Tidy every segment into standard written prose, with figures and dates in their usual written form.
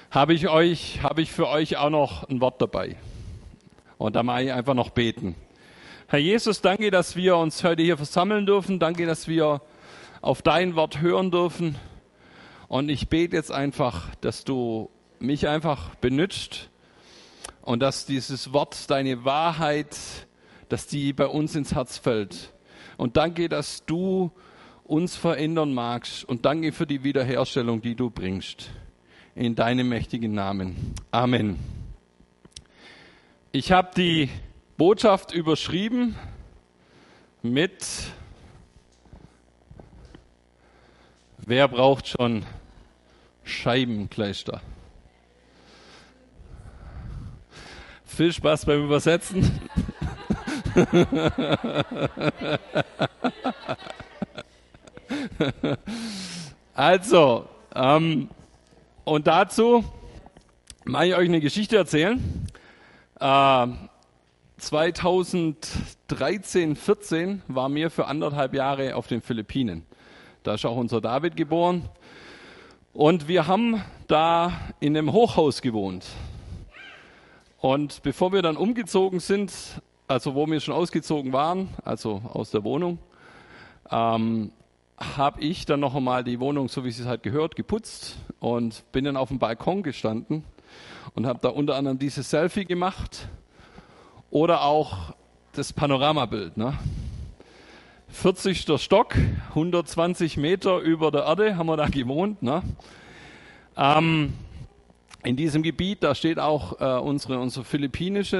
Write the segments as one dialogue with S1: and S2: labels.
S1: habe ich für euch auch noch ein Wort dabei. Und da mache ich einfach noch beten. Herr Jesus, danke, dass wir uns heute hier versammeln dürfen. Danke, dass wir auf dein Wort hören dürfen. Und ich bete jetzt einfach, dass du mich einfach benutzt und dass dieses Wort, deine Wahrheit, dass die bei uns ins Herz fällt. Und danke, dass du uns verändern magst. Und danke für die Wiederherstellung, die du bringst. In deinem mächtigen Namen. Amen. Ich habe die Botschaft überschrieben mit: Wer braucht schon Scheibenkleister? Viel Spaß beim Übersetzen. Also, und dazu mache ich euch eine Geschichte erzählen. 2013, 14 waren wir für 1,5 Jahre auf den Philippinen. Da ist auch unser David geboren. Und wir haben da in einem Hochhaus gewohnt. Und bevor wir dann umgezogen sind, also wo wir schon ausgezogen waren, also aus der Wohnung, habe ich dann noch einmal die Wohnung, so wie es halt gehört, geputzt und bin dann auf dem Balkon gestanden und habe da unter anderem dieses Selfie gemacht oder auch das Panoramabild. Ne? 40. Stock, 120 Meter über der Erde haben wir da gewohnt. Ne? In diesem Gebiet, da steht auch unsere philippinische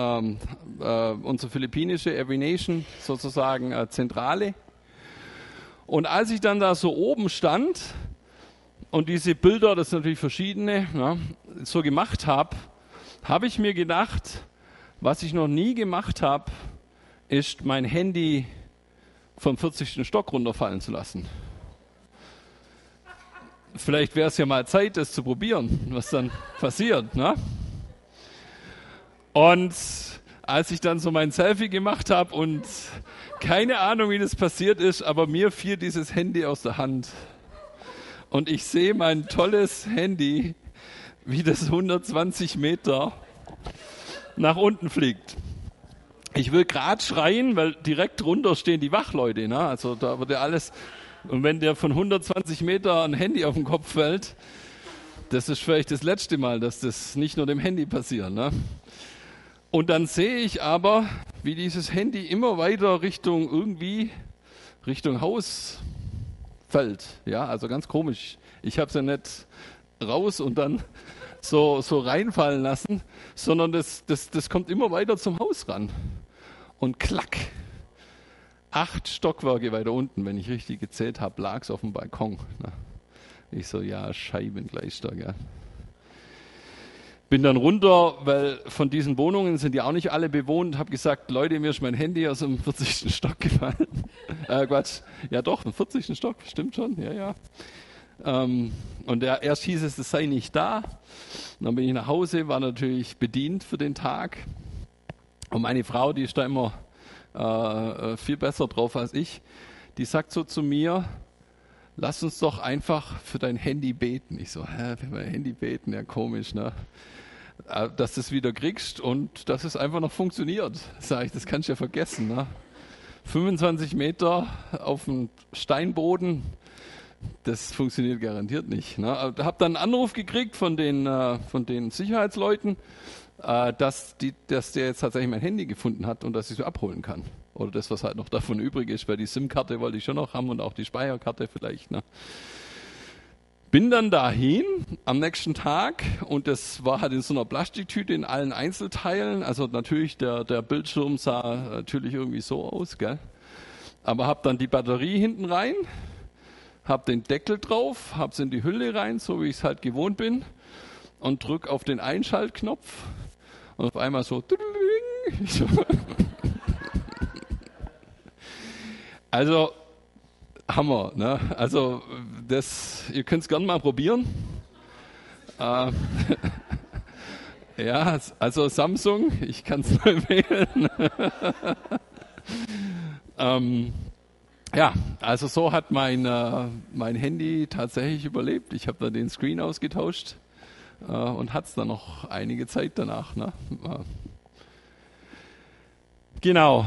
S1: Aviation sozusagen Zentrale. Und als ich dann da so oben stand und diese Bilder, das sind natürlich verschiedene, ja, so gemacht habe, habe ich mir gedacht, was ich noch nie gemacht habe, ist mein Handy vom 40. Stock runterfallen zu lassen. Vielleicht wäre es ja mal Zeit, das zu probieren, was dann passiert. Ne? Und als ich dann so mein Selfie gemacht habe und keine Ahnung, wie das passiert ist, aber mir fiel dieses Handy aus der Hand. Und ich sehe mein tolles Handy, wie das 120 Meter nach unten fliegt. Ich will gerade schreien, weil direkt drunter stehen die Wachleute. Ne? Also da wird ja alles... Und wenn der von 120 Meter ein Handy auf den Kopf fällt, das ist vielleicht das letzte Mal, dass das nicht nur dem Handy passiert. Ne? Und dann sehe ich aber, wie dieses Handy immer weiter Richtung Haus fällt. Ja, also ganz komisch. Ich habe es ja nicht raus und dann so reinfallen lassen, sondern das kommt immer weiter zum Haus ran. Und klack. 8 Stockwerke weiter unten, wenn ich richtig gezählt habe, lag es auf dem Balkon. Ich so, ja, Scheibengleister, gell. Bin dann runter, weil von diesen Wohnungen sind ja auch nicht alle bewohnt, habe gesagt, Leute, mir ist mein Handy aus dem 40. Stock gefallen. Quatsch, ja doch, im 40. Stock, stimmt schon, ja. Und erst hieß es sei nicht da. Dann bin ich nach Hause, war natürlich bedient für den Tag. Und meine Frau, die ist da immer viel besser drauf als ich, die sagt so zu mir, lass uns doch einfach für dein Handy beten. Ich so, für mein Handy beten, ja komisch, ne? Dass du es wieder kriegst und dass es einfach noch funktioniert. Sag ich, das kannst du ja vergessen. Ne? 25 Meter auf dem Steinboden, das funktioniert garantiert nicht. Ne? Habe dann einen Anruf gekriegt von den Sicherheitsleuten, dass der jetzt tatsächlich mein Handy gefunden hat und dass ich es abholen kann. Oder das, was halt noch davon übrig ist, weil die SIM-Karte wollte ich schon noch haben und auch die Speicherkarte vielleicht. Ne? Bin dann dahin am nächsten Tag und das war halt in so einer Plastiktüte in allen Einzelteilen. Also natürlich, der Bildschirm sah natürlich irgendwie so aus, gell? Aber habe dann die Batterie hinten rein, habe den Deckel drauf, habe es in die Hülle rein, so wie ich es halt gewohnt bin und drück auf den Einschaltknopf. Und auf einmal so. Also, Hammer, ne? Also, ihr könnt es gerne mal probieren. Ja, also Samsung, ich kann es nur empfehlen. Ja, also so hat mein Handy tatsächlich überlebt. Ich habe da den Screen ausgetauscht und hat es dann noch einige Zeit danach. Ne? Genau.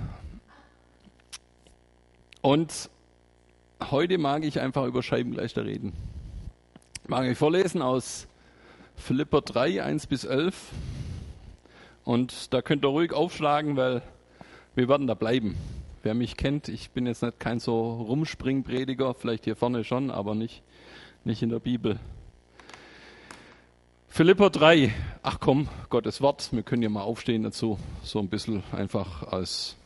S1: Und heute mag ich einfach über Scheibengleichter reden. Ich mag euch vorlesen aus Philipper 3, 1-11. Und da könnt ihr ruhig aufschlagen, weil wir werden da bleiben. Wer mich kennt, ich bin jetzt nicht kein so Rumspringprediger, vielleicht hier vorne schon, aber nicht in der Bibel. Philipper 3, ach komm, Gottes Wort, wir können ja mal aufstehen dazu, so ein bisschen einfach als...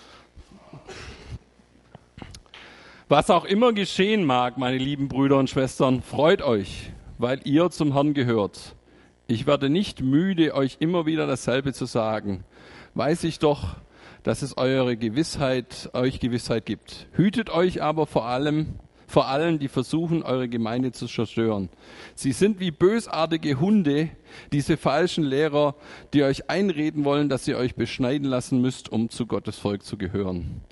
S1: Was auch immer geschehen mag, meine lieben Brüder und Schwestern, freut euch, weil ihr zum Herrn gehört. Ich werde nicht müde, euch immer wieder dasselbe zu sagen. Weiß ich doch, dass es euch Gewissheit gibt. Hütet euch aber vor allen, die versuchen, eure Gemeinde zu zerstören. Sie sind wie bösartige Hunde, diese falschen Lehrer, die euch einreden wollen, dass ihr euch beschneiden lassen müsst, um zu Gottes Volk zu gehören.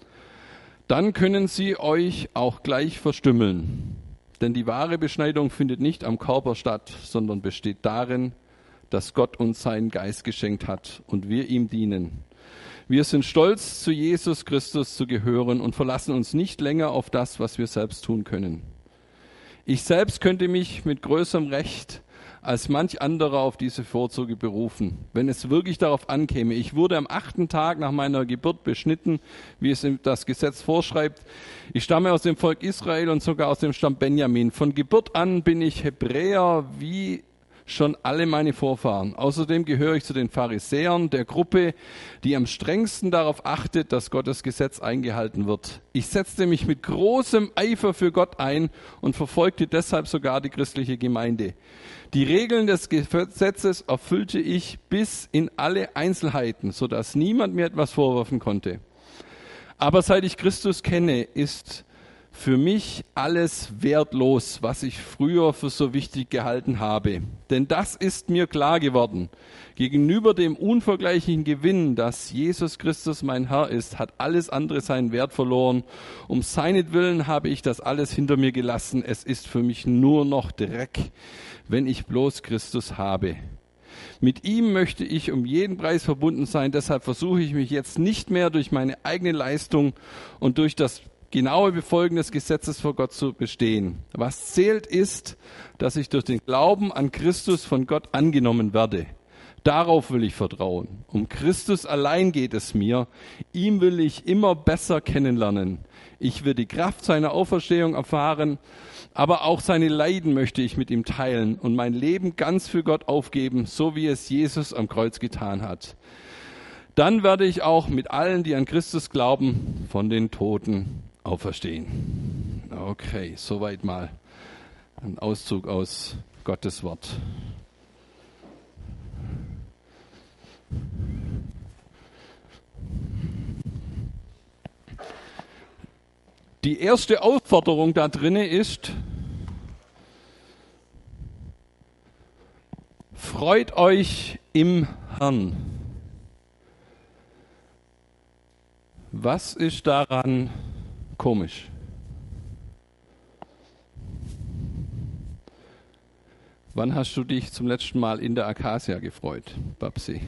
S1: Dann können sie euch auch gleich verstümmeln. Denn die wahre Beschneidung findet nicht am Körper statt, sondern besteht darin, dass Gott uns seinen Geist geschenkt hat und wir ihm dienen. Wir sind stolz, zu Jesus Christus zu gehören und verlassen uns nicht länger auf das, was wir selbst tun können. Ich selbst könnte mich mit größerem Recht als manch anderer auf diese Vorzüge berufen, wenn es wirklich darauf ankäme. Ich wurde am 8. Tag nach meiner Geburt beschnitten, wie es das Gesetz vorschreibt. Ich stamme aus dem Volk Israel und sogar aus dem Stamm Benjamin. Von Geburt an bin ich Hebräer wie schon alle meine Vorfahren. Außerdem gehöre ich zu den Pharisäern, der Gruppe, die am strengsten darauf achtet, dass Gottes Gesetz eingehalten wird. Ich setzte mich mit großem Eifer für Gott ein und verfolgte deshalb sogar die christliche Gemeinde. Die Regeln des Gesetzes erfüllte ich bis in alle Einzelheiten, sodass niemand mir etwas vorwerfen konnte. Aber seit ich Christus kenne, ist für mich alles wertlos, was ich früher für so wichtig gehalten habe. Denn das ist mir klar geworden. Gegenüber dem unvergleichlichen Gewinn, dass Jesus Christus mein Herr ist, hat alles andere seinen Wert verloren. Um seinetwillen habe ich das alles hinter mir gelassen. Es ist für mich nur noch Dreck, wenn ich bloß Christus habe. Mit ihm möchte ich um jeden Preis verbunden sein. Deshalb versuche ich mich jetzt nicht mehr durch meine eigene Leistung und durch das genaue Befolgen des Gesetzes vor Gott zu bestehen. Was zählt ist, dass ich durch den Glauben an Christus von Gott angenommen werde. Darauf will ich vertrauen. Um Christus allein geht es mir. Ihm will ich immer besser kennenlernen. Ich will die Kraft seiner Auferstehung erfahren, aber auch seine Leiden möchte ich mit ihm teilen und mein Leben ganz für Gott aufgeben, so wie es Jesus am Kreuz getan hat. Dann werde ich auch mit allen, die an Christus glauben, von den Toten auferstehen. Okay, soweit mal ein Auszug aus Gottes Wort. Die erste Aufforderung da drinne ist: Freut euch im Herrn. Was ist daran komisch? Wann hast du dich zum letzten Mal in der Acacia gefreut, Babsi?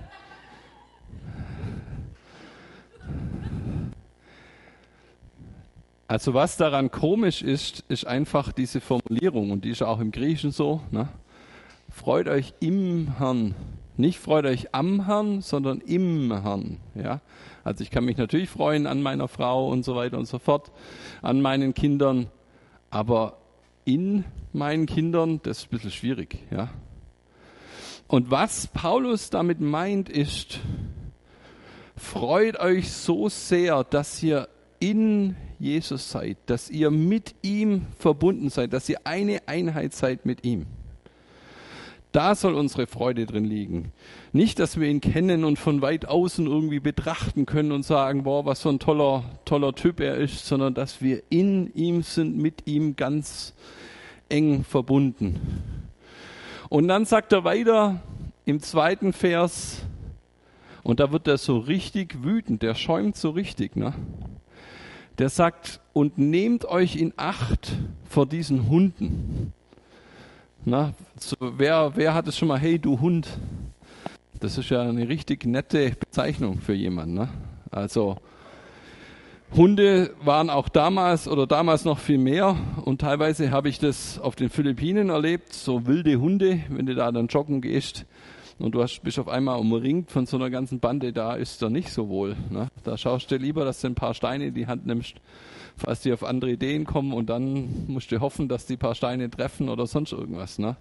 S1: Also was daran komisch ist, ist einfach diese Formulierung, und die ist auch im Griechischen so, ne? Freut euch im Herrn. Nicht freut euch am Herrn, sondern im Herrn. Ja? Also ich kann mich natürlich freuen an meiner Frau und so weiter und so fort, an meinen Kindern, aber in meinen Kindern, das ist ein bisschen schwierig. Ja? Und was Paulus damit meint ist, freut euch so sehr, dass ihr in Jesus seid, dass ihr mit ihm verbunden seid, dass ihr eine Einheit seid mit ihm. Da soll unsere Freude drin liegen. Nicht, dass wir ihn kennen und von weit außen irgendwie betrachten können und sagen, boah, was für ein toller Typ er ist, sondern dass wir in ihm sind, mit ihm ganz eng verbunden. Und dann sagt er weiter im 2. Vers, und da wird er so richtig wütend, der schäumt so richtig, ne? Der sagt, und nehmt euch in Acht vor diesen Hunden. Na, so, wer hat es schon mal, hey du Hund? Das ist ja eine richtig nette Bezeichnung für jemanden. Ne? Also Hunde waren auch damals noch viel mehr und teilweise habe ich das auf den Philippinen erlebt, so wilde Hunde, wenn du da dann joggen gehst und bist auf einmal umringt von so einer ganzen Bande, da ist er nicht so wohl. Ne? Da schaust du lieber, dass du ein paar Steine in die Hand nimmst, falls die auf andere Ideen kommen und dann musst du hoffen, dass die paar Steine treffen oder sonst irgendwas. Ne?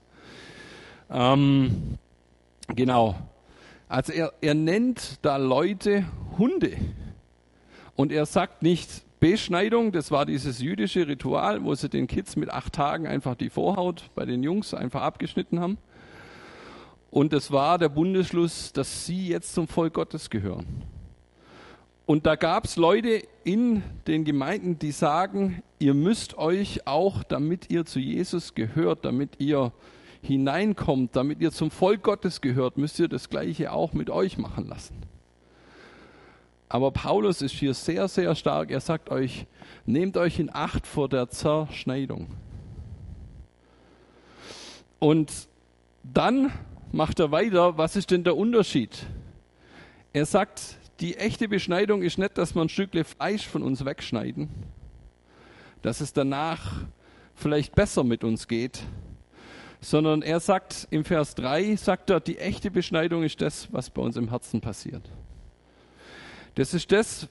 S1: Genau. Also er nennt da Leute Hunde. Und er sagt nicht Beschneidung, das war dieses jüdische Ritual, wo sie den Kids mit 8 Tagen einfach die Vorhaut bei den Jungs einfach abgeschnitten haben. Und das war der Bundesschluss, dass sie jetzt zum Volk Gottes gehören. Und da gab es Leute in den Gemeinden, die sagen, ihr müsst euch auch, damit ihr zu Jesus gehört, damit ihr hineinkommt, damit ihr zum Volk Gottes gehört, müsst ihr das Gleiche auch mit euch machen lassen. Aber Paulus ist hier sehr, sehr stark. Er sagt euch, nehmt euch in Acht vor der Zerschneidung. Und dann macht er weiter, was ist denn der Unterschied? Er sagt, die echte Beschneidung ist nicht, dass wir ein Stückchen Fleisch von uns wegschneiden, dass es danach vielleicht besser mit uns geht, sondern er sagt im Vers 3, sagt er, die echte Beschneidung ist das, was bei uns im Herzen passiert. Das ist das,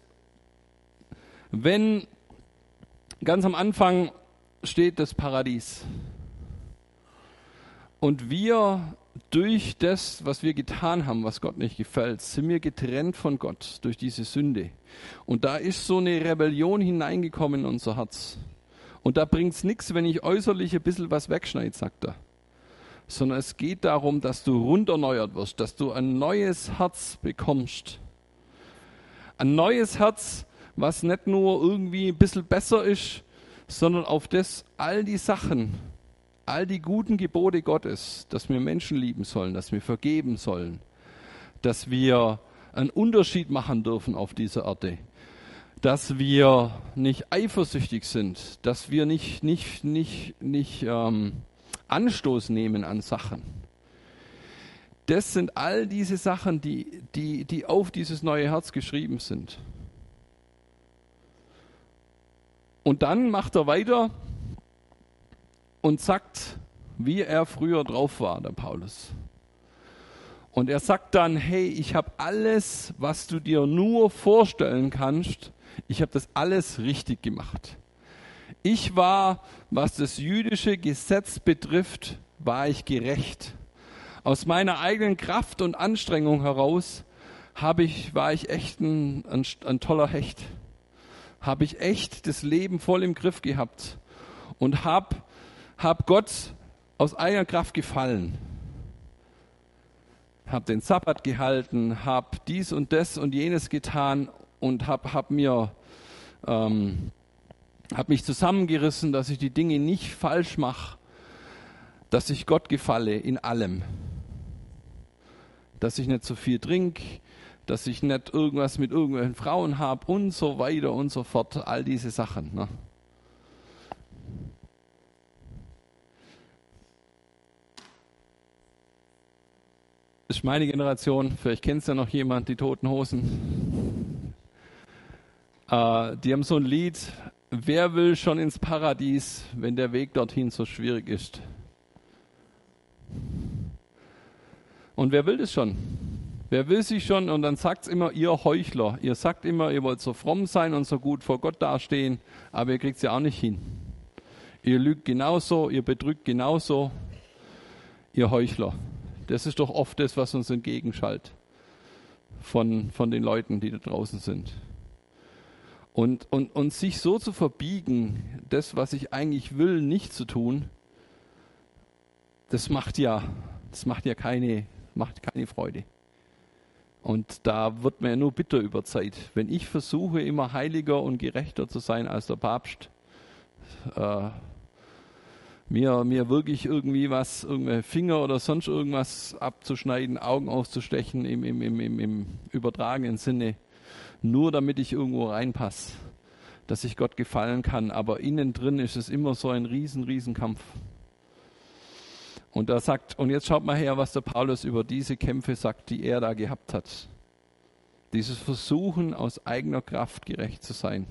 S1: wenn ganz am Anfang steht das Paradies und wir durch das, was wir getan haben, was Gott nicht gefällt, sind wir getrennt von Gott durch diese Sünde. Und da ist so eine Rebellion hineingekommen in unser Herz. Und da bringt es nichts, wenn ich äußerlich ein bisschen was wegschneide, sagt er. Sondern es geht darum, dass du runderneuert wirst, dass du ein neues Herz bekommst. Ein neues Herz, was nicht nur irgendwie ein bisschen besser ist, sondern auf das all die Sachen, all die guten Gebote Gottes, dass wir Menschen lieben sollen, dass wir vergeben sollen, dass wir einen Unterschied machen dürfen auf dieser Erde, dass wir nicht eifersüchtig sind, dass wir nicht Anstoß nehmen an Sachen. Das sind all diese Sachen, die auf dieses neue Herz geschrieben sind. Und dann macht er weiter und sagt, wie er früher drauf war, der Paulus. Und er sagt dann, hey, ich habe alles, was du dir nur vorstellen kannst, ich habe das alles richtig gemacht. Ich war, was das jüdische Gesetz betrifft, war ich gerecht. Aus meiner eigenen Kraft und Anstrengung heraus war ich echt ein toller Hecht. Habe ich echt das Leben voll im Griff gehabt und hab Gott aus eigener Kraft gefallen. Hab den Sabbat gehalten, hab dies und das und jenes getan und hab mich zusammengerissen, dass ich die Dinge nicht falsch mache, dass ich Gott gefalle in allem. Dass ich nicht zu viel trinke, dass ich nicht irgendwas mit irgendwelchen Frauen habe und so weiter und so fort, all diese Sachen. Ne? Das ist meine Generation, vielleicht kennt es ja noch jemand, die Toten Hosen. Die haben so ein Lied, wer will schon ins Paradies, wenn der Weg dorthin so schwierig ist? Und wer will das schon? Wer will sich schon? Und dann sagt es immer, ihr Heuchler. Ihr sagt immer, ihr wollt so fromm sein und so gut vor Gott dastehen, aber ihr kriegt es ja auch nicht hin. Ihr lügt genauso, ihr betrügt genauso, ihr Heuchler. Das ist doch oft das, was uns entgegenschallt von den Leuten, die da draußen sind. Und sich so zu verbiegen, das, was ich eigentlich will, nicht zu tun, das macht keine Freude. Und da wird man ja nur bitter über Zeit. Wenn ich versuche, immer heiliger und gerechter zu sein als der Papst, mir wirklich irgendwie irgendwelche Finger oder sonst irgendwas abzuschneiden, Augen auszustechen im übertragenen Sinne, nur damit ich irgendwo reinpasse, dass ich Gott gefallen kann. Aber innen drin ist es immer so ein riesen Kampf. Und und jetzt schaut mal her, was der Paulus über diese Kämpfe sagt, die er da gehabt hat. Dieses Versuchen, aus eigener Kraft gerecht zu sein.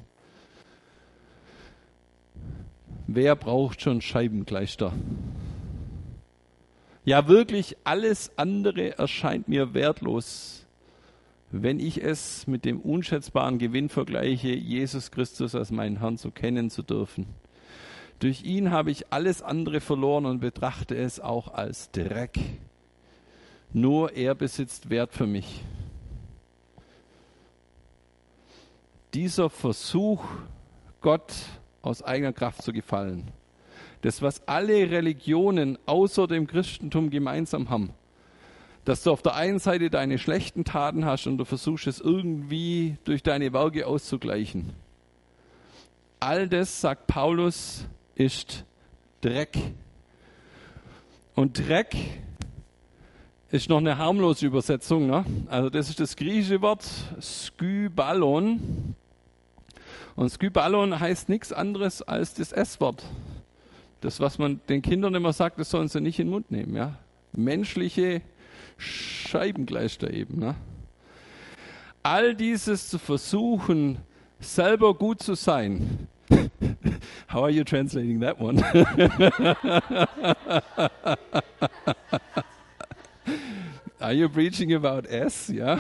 S1: Wer braucht schon Scheibenkleister? Ja, wirklich alles andere erscheint mir wertlos, wenn ich es mit dem unschätzbaren Gewinn vergleiche, Jesus Christus als meinen Herrn so kennen zu dürfen. Durch ihn habe ich alles andere verloren und betrachte es auch als Dreck. Nur er besitzt Wert für mich. Dieser Versuch, Gott aus eigener Kraft zu gefallen, das, was alle Religionen außer dem Christentum gemeinsam haben, dass du auf der einen Seite deine schlechten Taten hast und du versuchst es irgendwie durch deine Werke auszugleichen. All das, sagt Paulus, ist Dreck. Und Dreck ist noch eine harmlose Übersetzung, ne? Also das ist das griechische Wort Skyballon. Und Skyballon heißt nichts anderes als das S-Wort. Das, was man den Kindern immer sagt, das sollen sie nicht in den Mund nehmen. Ja? Menschliche Scheibenkleister eben. Ne? All dieses zu versuchen, selber gut zu sein. How are you translating that one? Are you preaching about S? Ja.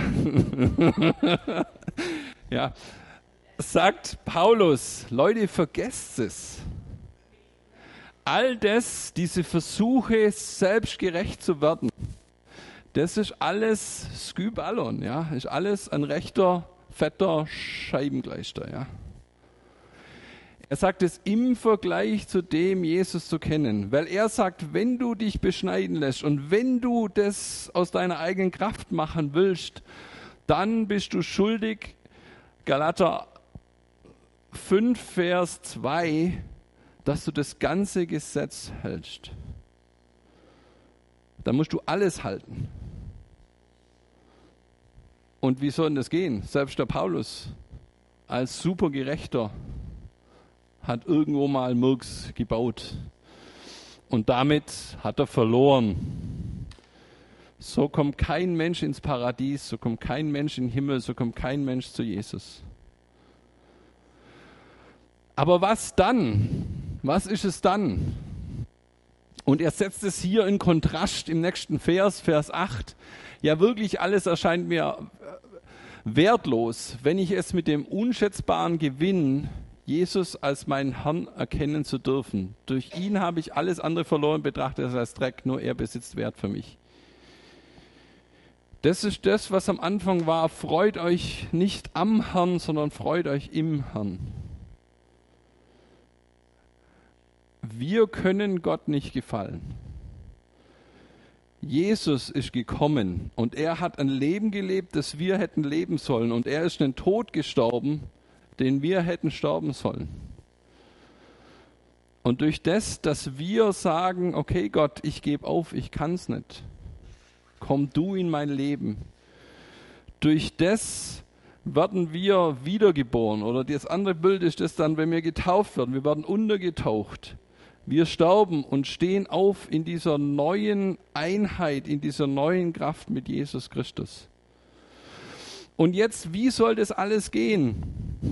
S1: Ja. Sagt Paulus, Leute, vergesst es. All das, diese Versuche, selbstgerecht zu werden, das ist alles Skyballon, ja, ist alles ein rechter, fetter Scheibenkleister, ja. Er sagt es im Vergleich zu dem, Jesus zu kennen, weil er sagt, wenn du dich beschneiden lässt und wenn du das aus deiner eigenen Kraft machen willst, dann bist du schuldig, Galater 5, Vers 2, dass du das ganze Gesetz hältst. Da musst du alles halten. Und wie soll denn das gehen? Selbst der Paulus als Supergerechter hat irgendwo mal Murks gebaut. Und damit hat er verloren. So kommt kein Mensch ins Paradies, so kommt kein Mensch in den Himmel, so kommt kein Mensch zu Jesus. Aber was dann? Was ist es dann? Und er setzt es hier in Kontrast im nächsten Vers, Vers 8. Ja, wirklich alles erscheint mir wertlos, wenn ich es mit dem unschätzbaren Gewinn, Jesus als meinen Herrn erkennen zu dürfen. Durch ihn habe ich alles andere verloren, betrachte es als Dreck, nur er besitzt Wert für mich. Das ist das, was am Anfang war. Freut euch nicht am Herrn, sondern freut euch im Herrn. Wir können Gott nicht gefallen. Jesus ist gekommen und er hat ein Leben gelebt, das wir hätten leben sollen. Und er ist einen Tod gestorben, den wir hätten sterben sollen. Und durch das, dass wir sagen, okay Gott, ich gebe auf, ich kann es nicht, komm du in mein Leben. Durch das werden wir wiedergeboren. Oder das andere Bild ist das dann, wenn wir getauft werden. Wir werden untergetaucht. Wir sterben und stehen auf in dieser neuen Einheit, in dieser neuen Kraft mit Jesus Christus. Und jetzt, wie soll das alles gehen?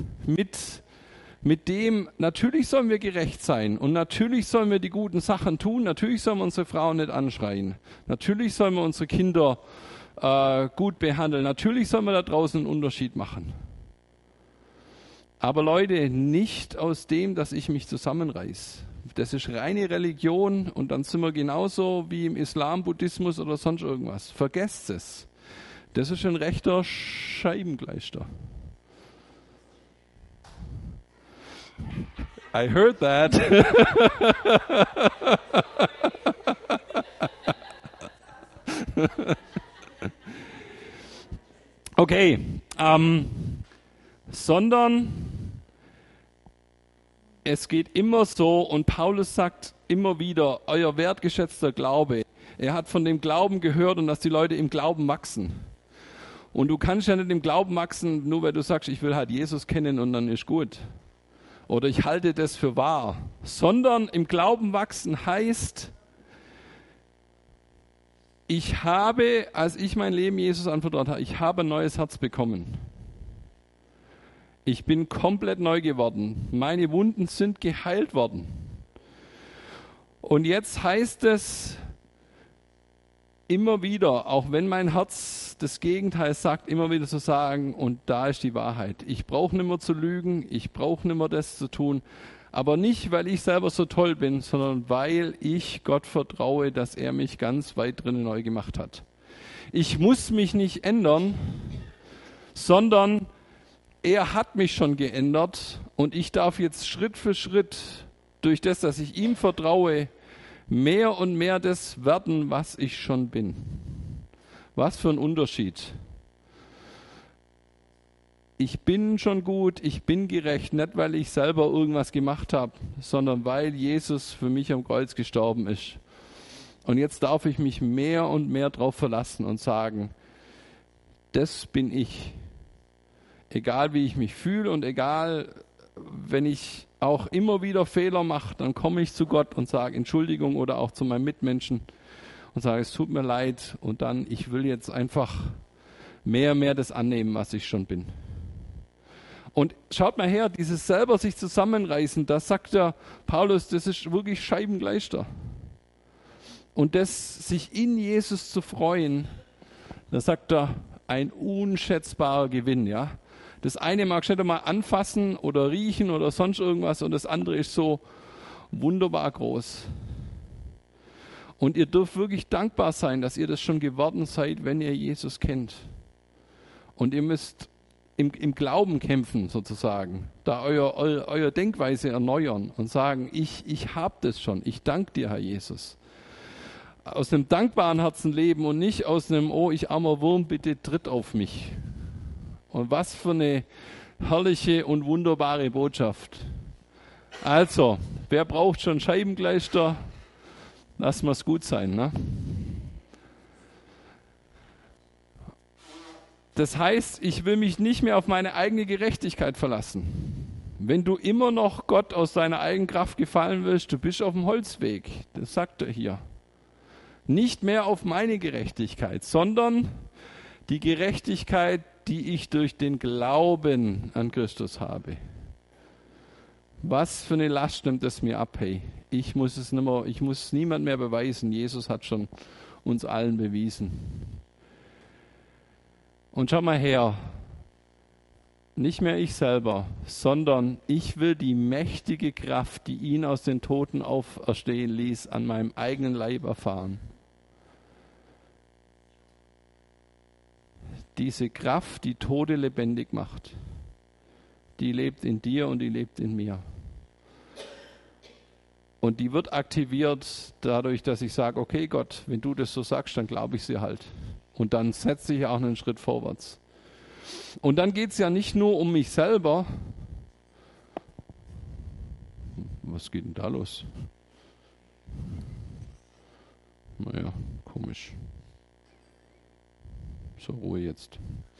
S1: Mit dem, natürlich sollen wir gerecht sein und natürlich sollen wir die guten Sachen tun, natürlich sollen wir unsere Frauen nicht anschreien, natürlich sollen wir unsere Kinder gut behandeln, natürlich sollen wir da draußen einen Unterschied machen. Aber Leute, nicht aus dem, dass ich mich zusammenreiß. Das ist reine Religion und dann sind wir genauso wie im Islam, Buddhismus oder sonst irgendwas. Vergesst es. Das ist ein rechter Scheibenkleister. I heard that. Okay, sondern es geht immer so und Paulus sagt immer wieder, euer wertgeschätzter Glaube. Er hat von dem Glauben gehört und dass die Leute im Glauben wachsen. Und du kannst ja nicht im Glauben wachsen, nur weil du sagst, ich will halt Jesus kennen und dann ist gut. Oder ich halte das für wahr. Sondern im Glauben wachsen heißt, Ich habe, als ich mein Leben Jesus anvertraut habe, ich habe ein neues Herz bekommen. Ich bin komplett neu geworden. Meine Wunden sind geheilt worden. Und jetzt heißt es immer wieder, auch wenn mein Herz das Gegenteil sagt, immer wieder zu sagen, und da ist die Wahrheit. Ich brauche nicht mehr zu lügen, ich brauche nicht mehr das zu tun, aber nicht, weil ich selber so toll bin, sondern weil ich Gott vertraue, dass er mich ganz weit drinnen neu gemacht hat. Ich muss mich nicht ändern, sondern er hat mich schon geändert und ich darf jetzt Schritt für Schritt durch das, dass ich ihm vertraue, mehr und mehr das werden, was ich schon bin. Was für ein Unterschied. Ich bin schon gut, ich bin gerecht, nicht weil ich selber irgendwas gemacht habe, sondern weil Jesus für mich am Kreuz gestorben ist. Und jetzt darf ich mich mehr und mehr darauf verlassen und sagen, das bin ich. Egal wie ich mich fühle und egal, wenn ich auch immer wieder Fehler mache, dann komme ich zu Gott und sage Entschuldigung oder auch zu meinen Mitmenschen und sage, es tut mir leid und dann, ich will jetzt einfach mehr das annehmen, was ich schon bin. Und schaut mal her, dieses selber sich zusammenreißen, das sagt der Paulus, das ist wirklich Scheibengleister. Und das sich in Jesus zu freuen, da sagt er, ein unschätzbarer Gewinn, ja. Das eine mag nicht einmal anfassen oder riechen oder sonst irgendwas und das andere ist so wunderbar groß. Und ihr dürft wirklich dankbar sein, dass ihr das schon geworden seid, wenn ihr Jesus kennt. Und ihr müsst im Glauben kämpfen sozusagen, da euer Denkweise erneuern und sagen, ich habe das schon, ich danke dir, Herr Jesus. Aus einem dankbaren Herzen leben und nicht aus einem, oh, ich armer Wurm, bitte tritt auf mich. Und was für eine herrliche und wunderbare Botschaft. Also, wer braucht schon Scheibengleister? Lass mal's gut sein, ne? Das heißt, ich will mich nicht mehr auf meine eigene Gerechtigkeit verlassen. Wenn du immer noch Gott aus deiner eigenen Kraft gefallen willst, du bist auf dem Holzweg. Das sagt er hier. Nicht mehr auf meine Gerechtigkeit, sondern die Gerechtigkeit, die ich durch den Glauben an Christus habe. Was für eine Last nimmt es mir ab, hey? Ich muss niemand mehr beweisen. Jesus hat schon uns allen bewiesen. Und schau mal her, nicht mehr ich selber, sondern ich will die mächtige Kraft, die ihn aus den Toten auferstehen ließ, an meinem eigenen Leib erfahren. Diese Kraft, die Tote lebendig macht, die lebt in dir und die lebt in mir. Und die wird aktiviert dadurch, dass ich sage, okay Gott, wenn du das so sagst, dann glaube ich sie halt. Und dann setze ich auch einen Schritt vorwärts. Und dann geht es ja nicht nur um mich selber. Was geht denn da los? Naja, komisch. So, Ruhe jetzt.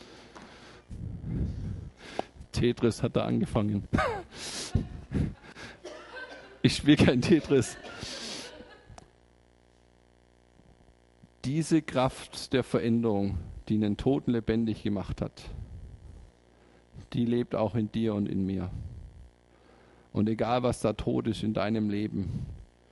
S1: Tetris hat da angefangen. Ich spiele kein Tetris. Diese Kraft der Veränderung, die einen Toten lebendig gemacht hat, die lebt auch in dir und in mir. Und egal, was da tot ist in deinem Leben,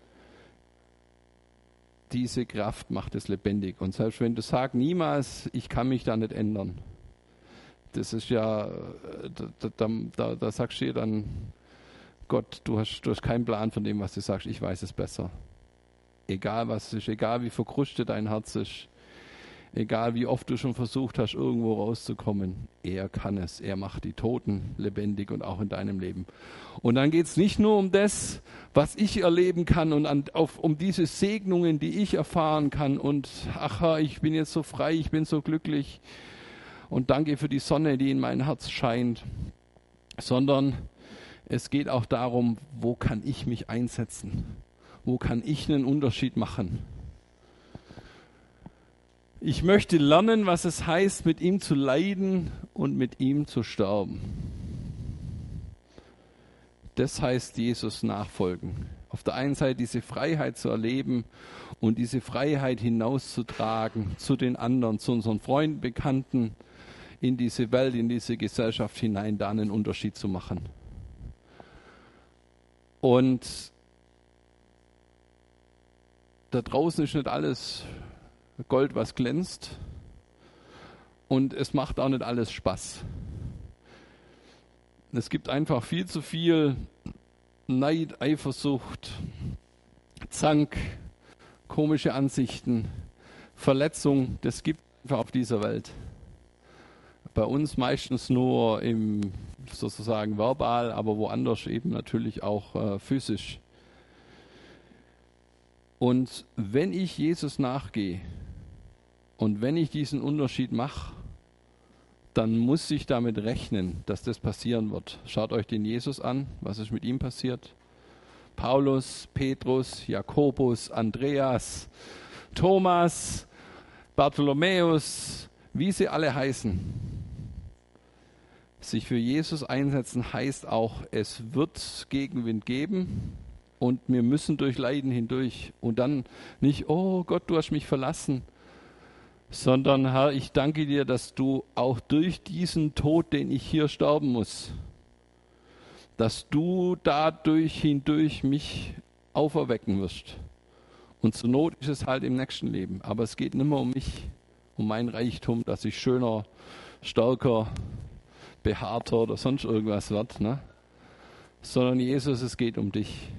S1: diese Kraft macht es lebendig. Und selbst wenn du sagst, niemals, ich kann mich da nicht ändern, das ist ja, da sagst du dir dann, Gott, du hast keinen Plan von dem, was du sagst, ich weiß es besser. Egal was es ist, egal wie verkrustet dein Herz ist, egal wie oft du schon versucht hast, irgendwo rauszukommen, er kann es. Er macht die Toten lebendig und auch in deinem Leben. Und dann geht es nicht nur um das, was ich erleben kann und um diese Segnungen, die ich erfahren kann und ach Herr, ich bin jetzt so frei, ich bin so glücklich und danke für die Sonne, die in mein Herz scheint, sondern es geht auch darum, wo kann ich mich einsetzen? Wo kann ich einen Unterschied machen? Ich möchte lernen, was es heißt, mit ihm zu leiden und mit ihm zu sterben. Das heißt Jesus nachfolgen. Auf der einen Seite diese Freiheit zu erleben und diese Freiheit hinauszutragen zu den anderen, zu unseren Freunden, Bekannten, in diese Welt, in diese Gesellschaft hinein, da einen Unterschied zu machen. Und da draußen ist nicht alles Gold, was glänzt. Und es macht auch nicht alles Spaß. Es gibt einfach viel zu viel Neid, Eifersucht, Zank, komische Ansichten, Verletzung. Das gibt es einfach auf dieser Welt. Bei uns meistens nur im sozusagen verbal, aber woanders eben natürlich auch physisch. Und wenn ich Jesus nachgehe und wenn ich diesen Unterschied mache, dann muss ich damit rechnen, dass das passieren wird. Schaut euch den Jesus an, was ist mit ihm passiert. Paulus, Petrus, Jakobus, Andreas, Thomas, Bartholomäus, wie sie alle heißen. Sich für Jesus einsetzen heißt auch, es wird Gegenwind geben und wir müssen durch Leiden hindurch. Und dann nicht, oh Gott, du hast mich verlassen, sondern Herr, ich danke dir, dass du auch durch diesen Tod, den ich hier sterben muss, dass du dadurch hindurch mich auferwecken wirst. Und zur Not ist es halt im nächsten Leben. Aber es geht nicht mehr um mich, um mein Reichtum, dass ich schöner, stärker, behaarter oder sonst irgendwas wird, ne? Sondern Jesus, es geht um dich.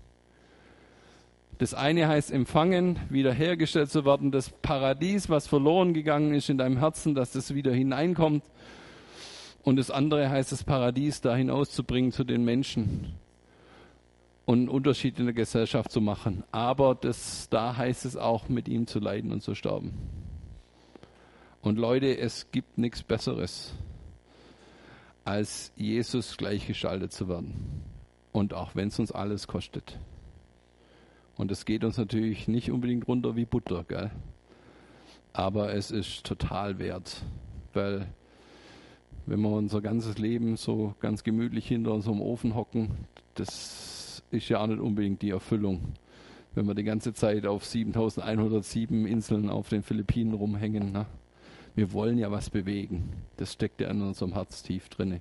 S1: Das eine heißt empfangen, wiederhergestellt zu werden, das Paradies, was verloren gegangen ist in deinem Herzen, dass das wieder hineinkommt. Und das andere heißt, das Paradies da hinauszubringen zu den Menschen und einen Unterschied in der Gesellschaft zu machen. Aber da heißt es auch, mit ihm zu leiden und zu sterben. Und Leute, es gibt nichts Besseres, als Jesus gleichgestaltet zu werden. Und auch wenn es uns alles kostet. Und es geht uns natürlich nicht unbedingt runter wie Butter, gell? Aber es ist total wert, weil wenn wir unser ganzes Leben so ganz gemütlich hinter unserem Ofen hocken, das ist ja auch nicht unbedingt die Erfüllung. Wenn wir die ganze Zeit auf 7107 Inseln auf den Philippinen rumhängen, ne? Wir wollen ja was bewegen. Das steckt ja in unserem Herz tief drin.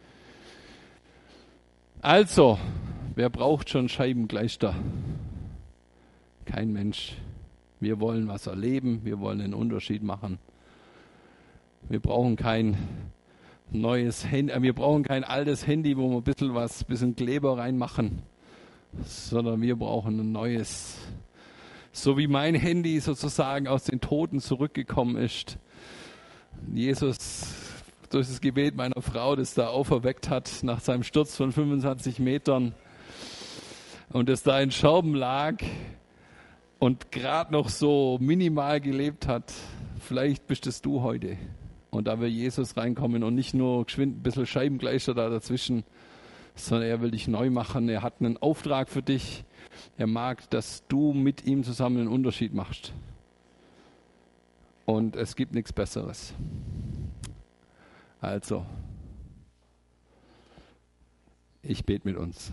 S1: Also, wer braucht schon Scheibengleister? Kein Mensch. Wir wollen was erleben, wir wollen einen Unterschied machen. Wir brauchen kein neues Handy, wir brauchen kein altes Handy, wo wir ein bisschen Kleber reinmachen, sondern wir brauchen ein neues. So wie mein Handy sozusagen aus den Toten zurückgekommen ist. Jesus durch das Gebet meiner Frau, das da auferweckt hat nach seinem Sturz von 25 Metern und das da in Scherben lag und gerade noch so minimal gelebt hat. Vielleicht bist es du heute. Und da will Jesus reinkommen und nicht nur geschwind ein bisschen Scheibengleister da dazwischen, sondern er will dich neu machen. Er hat einen Auftrag für dich. Er mag, dass du mit ihm zusammen einen Unterschied machst. Und es gibt nichts Besseres. Also, ich bete mit uns.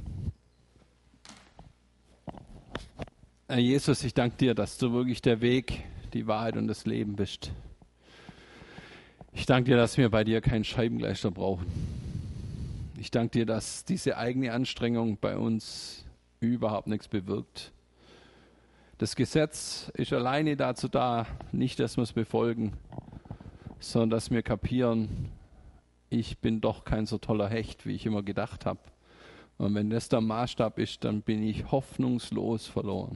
S1: Herr Jesus, ich danke dir, dass du wirklich der Weg, die Wahrheit und das Leben bist. Ich danke dir, dass wir bei dir keinen Scheibengleister brauchen. Ich danke dir, dass diese eigene Anstrengung bei uns überhaupt nichts bewirkt. Das Gesetz ist alleine dazu da, nicht, dass wir es befolgen, sondern dass wir kapieren, ich bin doch kein so toller Hecht, wie ich immer gedacht habe. Und wenn das der Maßstab ist, dann bin ich hoffnungslos verloren.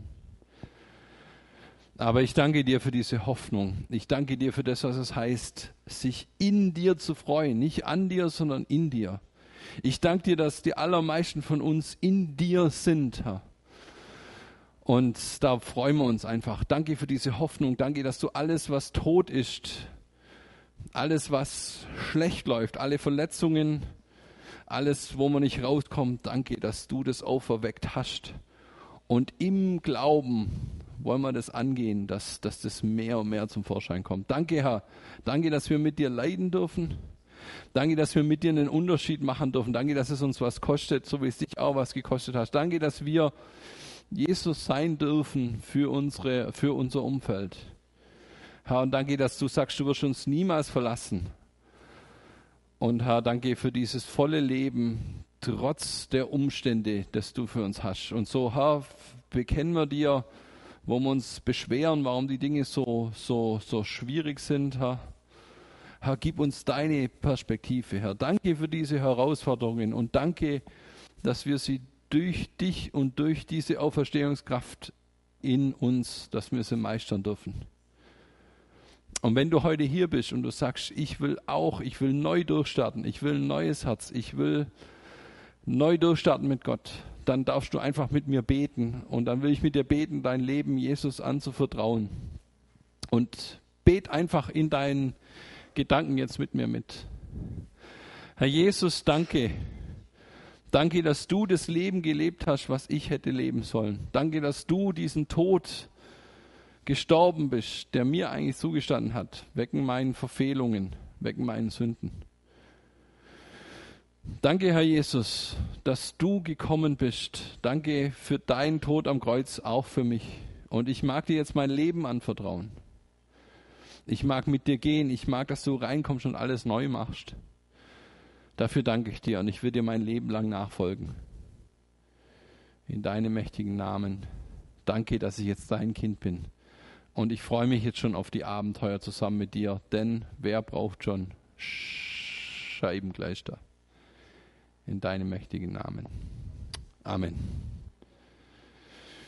S1: Aber ich danke dir für diese Hoffnung. Ich danke dir für das, was es heißt, sich in dir zu freuen. Nicht an dir, sondern in dir. Ich danke dir, dass die allermeisten von uns in dir sind, Herr. Und da freuen wir uns einfach. Danke für diese Hoffnung. Danke, dass du alles, was tot ist, alles, was schlecht läuft, alle Verletzungen, alles, wo man nicht rauskommt, danke, dass du das auferweckt hast. Und im Glauben wollen wir das angehen, dass das mehr und mehr zum Vorschein kommt. Danke, Herr. Danke, dass wir mit dir leiden dürfen. Danke, dass wir mit dir einen Unterschied machen dürfen. Danke, dass es uns was kostet, so wie es dich auch was gekostet hat. Danke, dass wir Jesus sein dürfen für unser Umfeld. Herr, und danke, dass du sagst, du wirst uns niemals verlassen. Und Herr, danke für dieses volle Leben, trotz der Umstände, das du für uns hast. Und so, Herr, bekennen wir dir, wo wir uns beschweren, warum die Dinge so schwierig sind, Herr. Herr, gib uns deine Perspektive, Herr. Danke für diese Herausforderungen und danke, dass wir sie durch dich und durch diese Auferstehungskraft in uns, dass wir sie meistern dürfen. Und wenn du heute hier bist und du sagst, ich will neu durchstarten, ich will ein neues Herz, ich will neu durchstarten mit Gott, dann darfst du einfach mit mir beten und dann will ich mit dir beten, dein Leben Jesus anzuvertrauen. Und bet einfach in deinen Gedanken jetzt mit mir mit. Herr Jesus, danke. Danke, dass du das Leben gelebt hast, was ich hätte leben sollen. Danke, dass du diesen Tod gestorben bist, der mir eigentlich zugestanden hat, wegen meinen Verfehlungen, wegen meinen Sünden. Danke, Herr Jesus, dass du gekommen bist. Danke für deinen Tod am Kreuz, auch für mich. Und ich mag dir jetzt mein Leben anvertrauen. Ich mag mit dir gehen. Ich mag, dass du reinkommst und alles neu machst. Dafür danke ich dir und ich will dir mein Leben lang nachfolgen. In deinem mächtigen Namen. Danke, dass ich jetzt dein Kind bin. Und ich freue mich jetzt schon auf die Abenteuer zusammen mit dir, denn wer braucht schon Scheibengleister? In deinem mächtigen Namen. Amen.